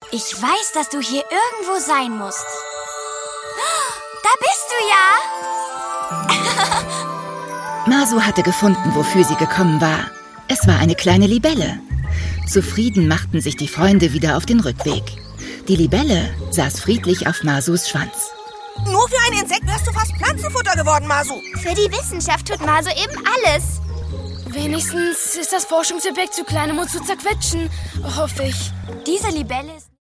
Ich weiß, dass du hier irgendwo sein musst. Da bist du ja! Masu hatte gefunden, wofür sie gekommen war. Es war eine kleine Libelle. Zufrieden machten sich die Freunde wieder auf den Rückweg. Die Libelle saß friedlich auf Masus Schwanz. Nur für ein Insekt wärst du fast Pflanzenfutter geworden, Masu. Für die Wissenschaft tut Masu eben alles. Wenigstens ist das Forschungsobjekt zu klein, um uns zu zerquetschen, hoffe ich. Diese Libelle ist